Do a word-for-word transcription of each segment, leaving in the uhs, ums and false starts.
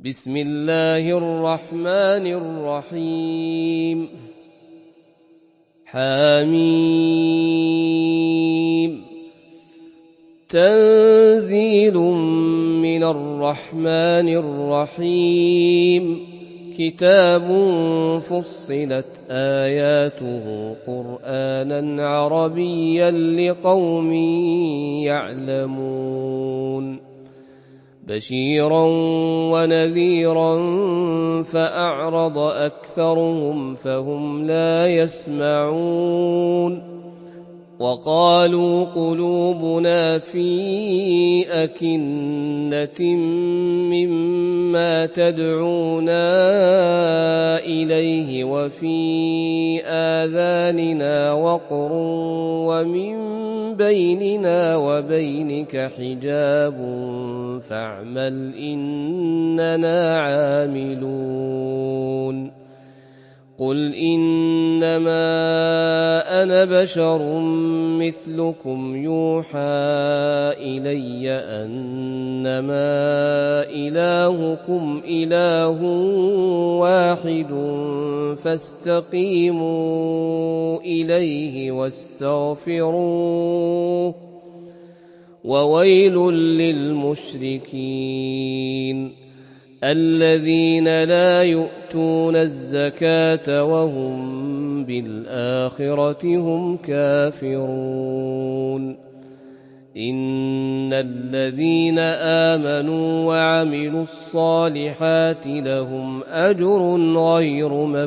بسم الله الرحمن الرحيم حميم تنزيل من الرحمن الرحيم كتاب فصلت آياته قرآنا عربيا لقوم يعلمون بشيرا ونذيرا فأعرض أكثرهم فهم لا يسمعون وقالوا قلوبنا في أكنة مما تدعونا إليه وفي آذاننا وقر ومن بيننا وبينك حجاب فاعمل إننا عاملون قل إنما أنا بشر مثلكم يوحى إلي أنما إلهكم إله واحد فاستقيموا إليه واستغفروه وويل للمشركين الذين لا يؤتون الزكاة وهم بالآخرة هم كافرون إن الذين آمنوا وعملوا الصالحات لهم أجر غير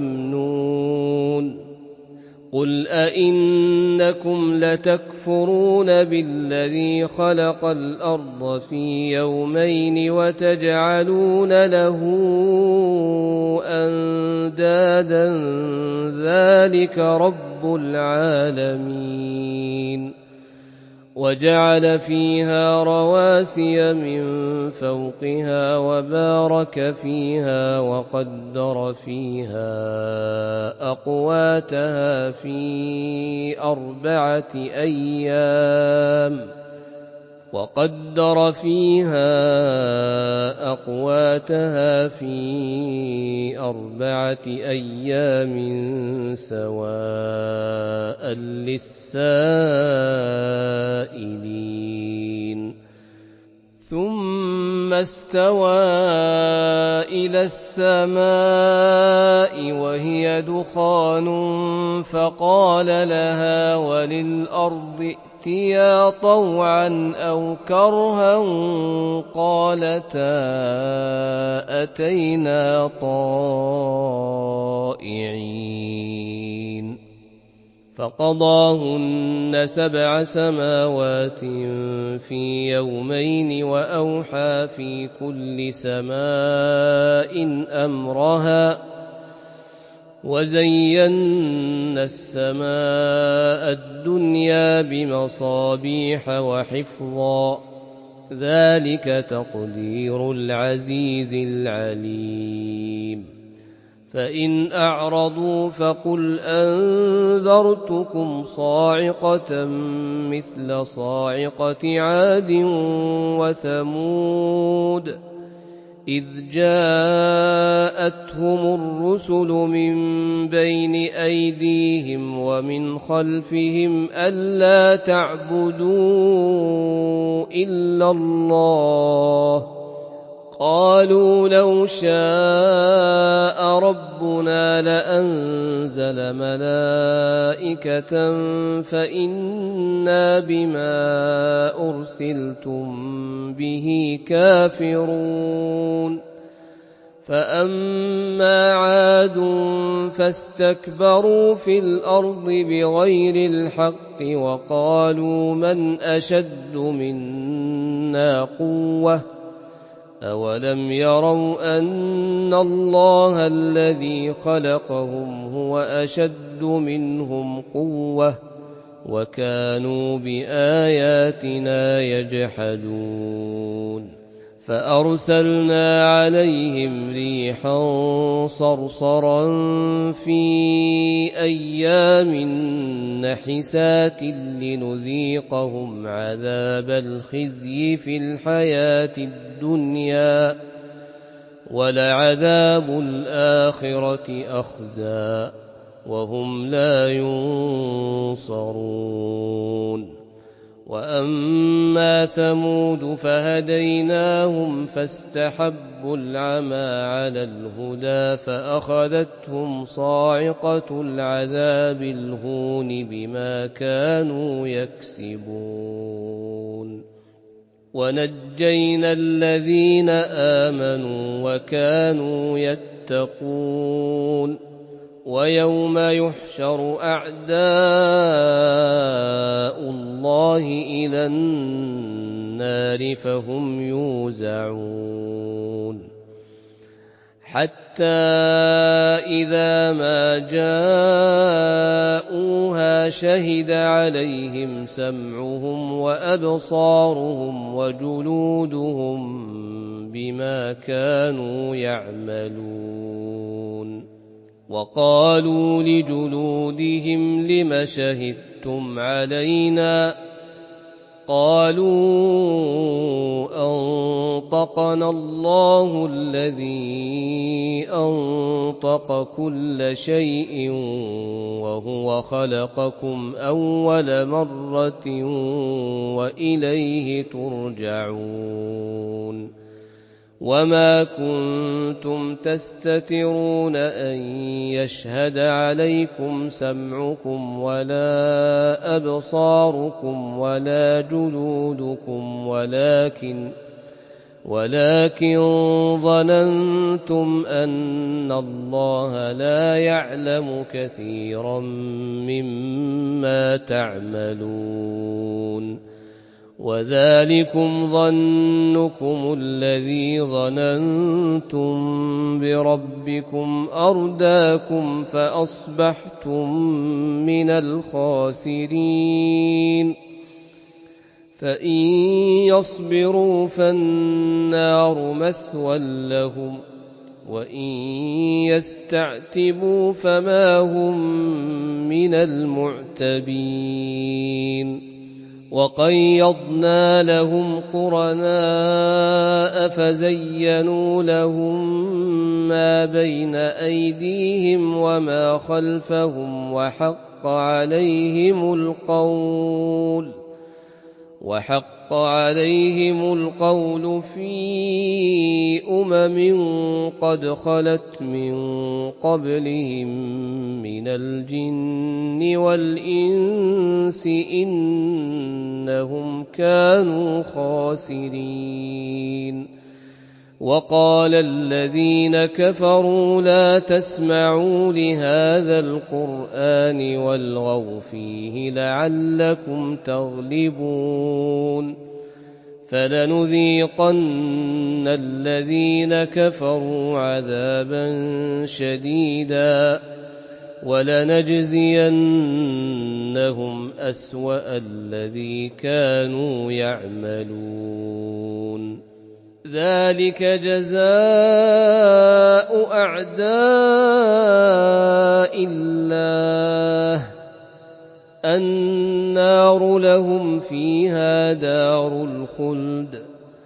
ممنون قل أئنكم لتكفرون بالذي خلق الأرض في يومين وتجعلون له أندادا ذلك رب العالمين وجعل فيها رواسي من فوقها وبارك فيها وقدر فيها أقواتها في أربعة أيام وقدر فيها أقواتها في أربعة أيام سواء للسائلين ثم استوى إلى السماء وهي دخان فقال لها وللأرض ائتيا طوعا أو كرها قالتا أتينا طائعين فقضاهن سبع سماوات في يومين وأوحى في كل سماء أمرها وزينا السماء الدنيا بمصابيح وحفظا ذلك تقدير العزيز العليم فإن أعرضوا فقل أنذرتكم صاعقة مثل صاعقة عاد وثمود إذ جاءتهم الرسل من بين أيديهم ومن خلفهم ألا تعبدوا إلا الله قالوا لو شاء ربنا لأنزل ملائكة فإنا بما أرسلتم به كافرون فأما عاد فاستكبروا في الأرض بغير الحق وقالوا من أشد منا قوة أولم يروا أن الله الذي خلقهم هو أشد منهم قوة وكانوا بآياتنا يجحدون فأرسلنا عليهم ريحا صرصرا في أيام نحسات لنذيقهم عذاب الخزي في الحياة الدنيا وَلَعَذَابُ الْآخِرَةِ أَخْزَىٰ وَهُمْ لَا يُنصَرُونَ وَأَمَّا ثَمُودُ فَهَدَيْنَاهُمْ فَاسْتَحَبُّوا الْعَمَىٰ عَلَى الْهُدَىٰ فَأَخَذَتْهُمْ صَاعِقَةُ الْعَذَابِ الْهُونِ بِمَا كَانُوا يَكْسِبُونَ وَنَجَّيْنَا الَّذِينَ آمَنُوا وَكَانُوا يَتَّقُونَ وَيَوْمَ يُحْشَرُ أَعْدَاءُ اللَّهِ إِلَى النَّارِ فَهُمْ يُوزَعُونَ حَتَّىٰ إِذَا مَا جَاءُوهَا شَهِدَ عَلَيْهِمْ سَمْعُهُمْ وَأَبْصَارُهُمْ وَجُلُودُهُم بِمَا كَانُوا يَعْمَلُونَ وَقَالُوا لِجُلُودِهِمْ لِمَ شَهِدتُّمْ عَلَيْنَا قَالُوا أَنطَقَنَا اللَّهُ الَّذِي أَنطَقَ كُلَّ شَيْءٍ وَهُوَ خَلَقَكُمْ أَوَّلَ مَرَّةٍ وَإِلَيْهِ تُرْجَعُونَ وَمَا كُنتُمْ تَسْتَتِرُونَ أَن يَشْهَدَ عَلَيْكُمْ سَمْعُكُمْ وَلَا أَبْصَارُكُمْ وَلَا جُلُودُكُمْ وَلَكِنْ وَلَكِنْ ظَنَنتُمْ أَنَّ اللَّهَ لَا يَعْلَمُ كَثِيرًا مِّمَّا تَعْمَلُونَ وَذَلِكُمْ ظَنُّكُمُ الَّذِي ظَنَنتُم بِرَبِّكُمْ أَرْدَاكُمْ فَأَصْبَحْتُم مِّنَ الْخَاسِرِينَ فَإِن يَصْبِرُوا فَالنَّارُ مَثْوًى لَّهُمْ وَإِن يَسْتَعْتِبُوا فَمَا هُم مِّنَ الْمُعْتَبِينَ وَقَيَّضْنَا لَهُمْ قُرَنَاءَ فَزَيَّنُوا لَهُم مَّا بَيْنَ أَيْدِيهِمْ وَمَا خَلْفَهُمْ وَحَقَّ عَلَيْهِمُ الْقَوْلُ وَحَقَّ عَلَيْهِمُ الْقَوْلُ فِي أُمَمٍ قَدْ خَلَتْ مِن قَبْلِهِم مِّنَ الْجِنِّ وَالْإِنسِ إِنَّهُمْ كَانُوا خَاسِرِينَ وَقَالَ الَّذِينَ كَفَرُوا لَا تَسْمَعُوا لِهَٰذَا الْقُرْآنِ وَالْغَوْا فِيهِ لَعَلَّكُمْ تَغْلِبُونَ فَلَنُذِيقَنَّ الَّذِينَ كَفَرُوا عَذَابًا شَدِيدًا وَلَنَجْزِيَنَّهُمْ أَسْوَأَ الَّذِي كَانُوا يَعْمَلُونَ ذَلِكَ جَزَاءُ أَعْدَاءِ اللَّهِ النَّارُ لَهُمْ فِيهَا دَارُ الْخُلْدِ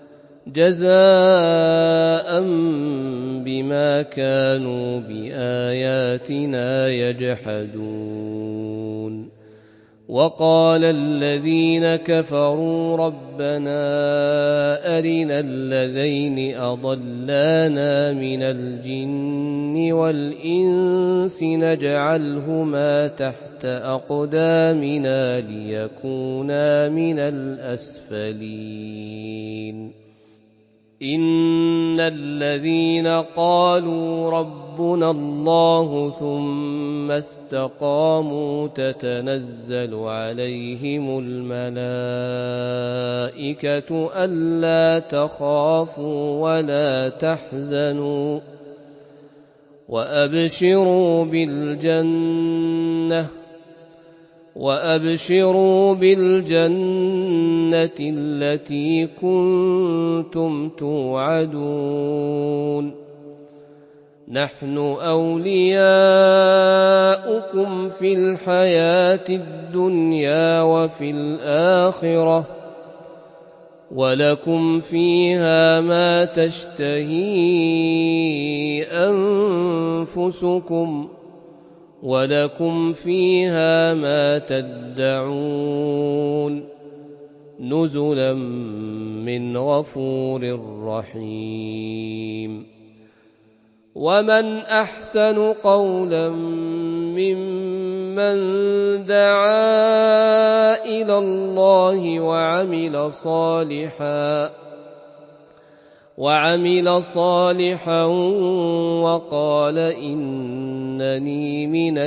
جَزَاءً بِمَا كَانُوا بِآيَاتِنَا يَجْحَدُونَ وَقَالَ الَّذِينَ كَفَرُوا رَبَّنَا أَرِنَا الَّذَيْنِ أَضَلَّانَا مِنَ الْجِنِّ وَالْإِنسِ نَجْعَلْهُمَا تَحْتَ أَقْدَامِنَا لِيَكُونَا مِنَ الْأَسْفَلِينَ إِنَّ الَّذِينَ قَالُوا رَبُّنَا اللَّهُ ثُمَّ اسْتَقَامُوا تَتَنَزَّلُ عَلَيْهِمُ الْمَلَائِكَةُ أَلَّا تَخَافُوا وَلَا تَحْزَنُوا وَأَبْشِرُوا بِالْجَنَّةِ وَأَبْشِرُوا بِالْجَنَّةِ الَّتِي كُنتُمْ تُوعَدُونَ نَحْنُ أَوْلِيَاؤُكُمْ فِي الْحَيَاةِ الدُّنْيَا وَفِي الْآخِرَةِ ولكم فيها ما تشتهي أنفسكم ولكم فيها ما تدعون نزلا من غفور رحيم. ومن أحسن قولا ممن دعا إلى الله وعمل صالحا وعمل صالحا وقال إنني من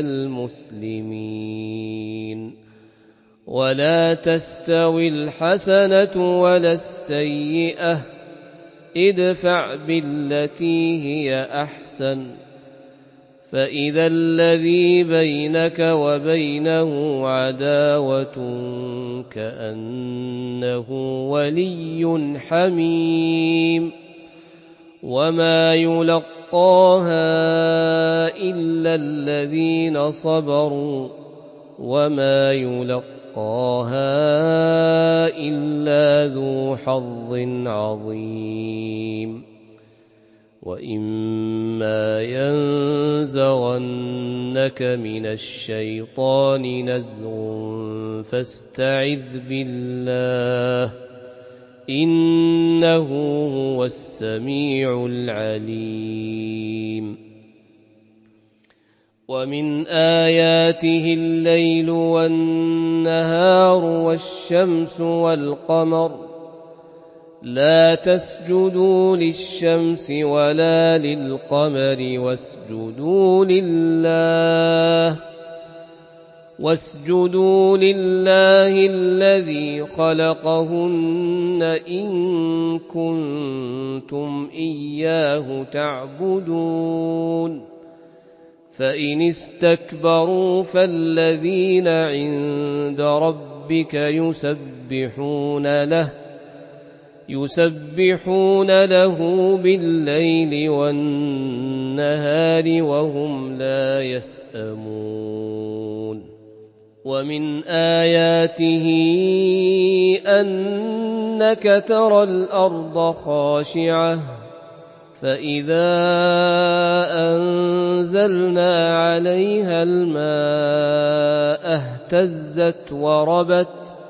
المسلمين. ولا تستوي الحسنة ولا السيئة ادفع بالتي هي أحسن فإذا الذي بينك وبينه عداوة كأنه ولي حميم وما يلقاها إلا الذين صبروا وما يلقاها إلا ذو حظ عظيم. وإما ينزغنك من الشيطان نزغ فاستعذ بالله إنه هو السميع العليم. ومن آياته الليل والنهار والشمس والقمر لا تسجدوا للشمس ولا للقمر واسجدوا لله واسجدوا لله الذي خلقهن إن كنتم إياه تعبدون. فإن استكبروا فالذين عند ربك يسبحون له يسبحون له بالليل والنهار وهم لا يسأمون. ومن آياته أنك ترى الأرض خاشعة فإذا أنزلنا عليها الماء اهتزت وربت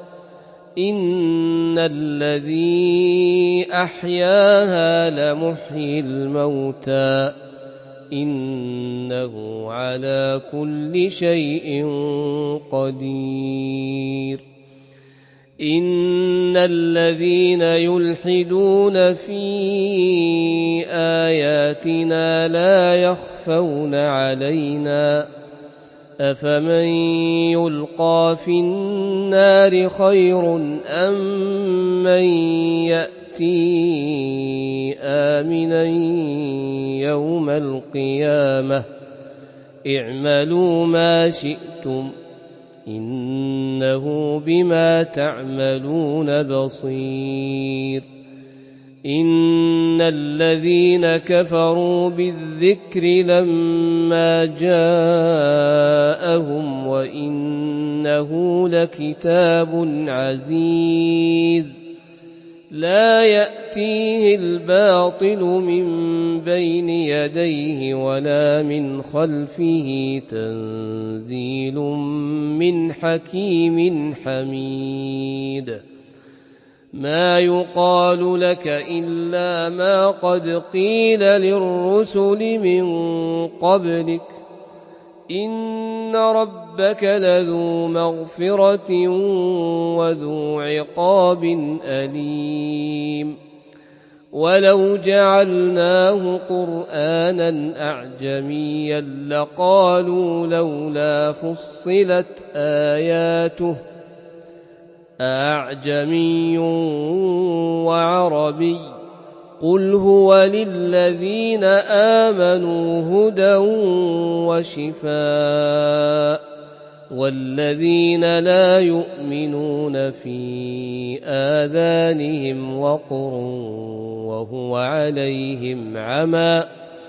إن الذي أحياها لمحيي الموتى إنه على كل شيء قدير. إن الذين يلحدون في آياتنا لا يخفون علينا أفمن يلقى في النار خير أم من يأتي آمنا يوم القيامة اعملوا ما شئتم إنه بما تعملون بصير. إن الذين كفروا بالذكر لما جاءهم وإنه لكتاب عزيز لا يأتيه الباطل من بين يديه ولا من خلفه تنزيل من حكيم حميد. ما يقال لك إلا ما قد قيل للرسل من قبلك إن ربك لذو مغفرة وذو عقاب أليم. ولو جعلناه قرآنا أعجميا لقالوا لولا فصلت آياته أعجمي وعربي قل هو للذين آمنوا هدى وشفاء والذين لا يؤمنون في آذانهم وقر وهو عليهم عمى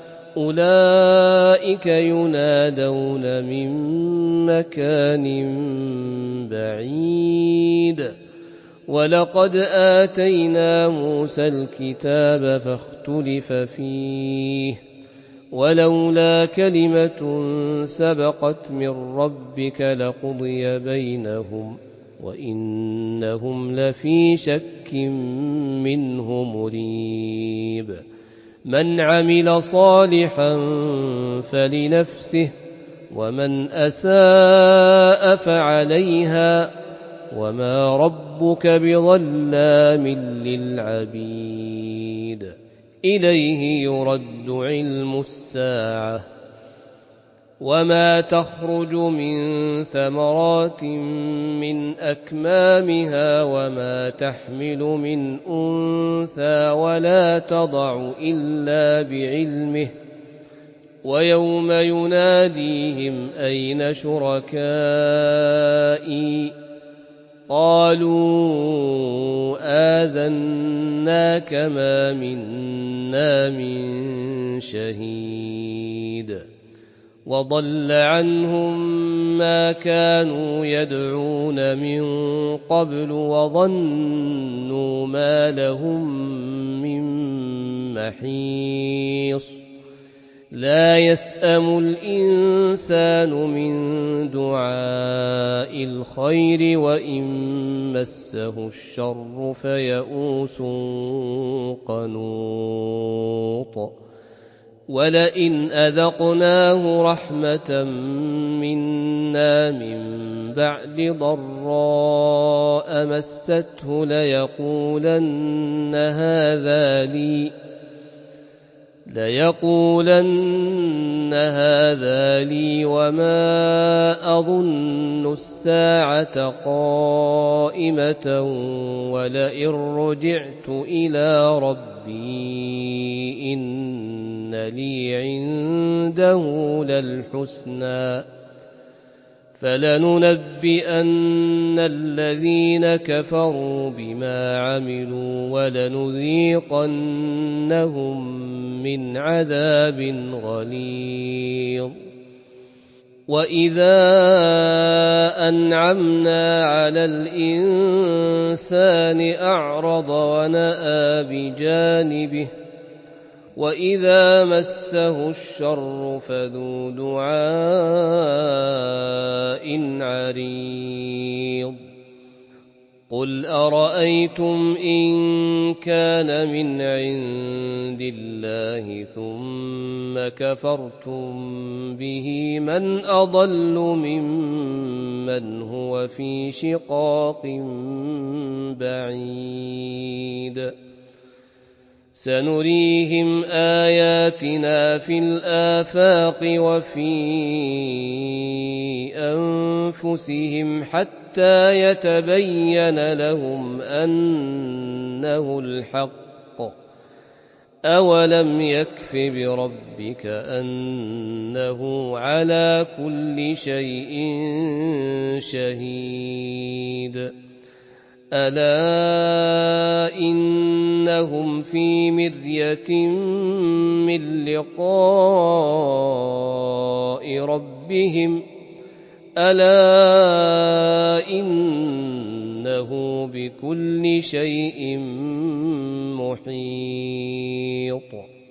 أولئك ينادون من مكان بعيد ولقد آتينا موسى الكتاب فاختلف فيه ولولا كلمة سبقت من ربك لقضي بينهم وإنهم لفي شك منه مريب من عمل صالحا فلنفسه ومن أساء فعليها وما ربك بظلام للعبيد إليه يرد علم الساعة وما تخرج من ثمرات من أكمامها وما تحمل من أنثى ولا تضع إلا بعلمه ويوم يناديهم أين شركائي قالوا آذناك ما منا من شهيد وضل عنهم ما كانوا يدعون من قبل وظنوا ما لهم من محيص لا يسأم الإنسان من دعاء الخير وإن مسه الشر فيئوس قنوط ولئن أذقناه رحمة منا من بعد ضراء مسته ليقولن هذا لي ليقولن هذا لي وما أظن الساعة قائمة ولئن رجعت إلى ربي إن لي عنده للحسنى فلننبئن الذين كفروا بما عملوا ولنذيقنهم من عذاب غليظ وإذا أنعمنا على الإنسان أعرض ونأى بجانبه وإذا مسه الشر فذو دعاء عريض قل أرأيتم إن كان من عند الله ثم كفرتم به من أضل ممن هو في شقاق بعيد سنريهم آياتنا في الآفاق وفي أنفسهم حتى يتبين لهم أنه الحق أولم يكف بربك أنه على كل شيء شهيد ألا إنهم في مرية من لقاء ربهم ألا إنه بكل شيء محيط